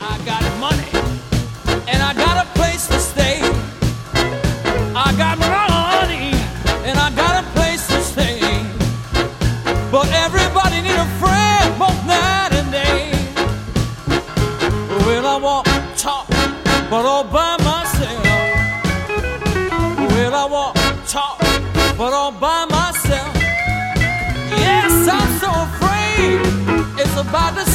I got money and I got a place to stay. I got money and I got a place to stay. But everybody need a friend both night and day. Well, I walk, talk, but all by myself. Well, I walk, talk, but all by myself. Yes, I'm so afraid it's about to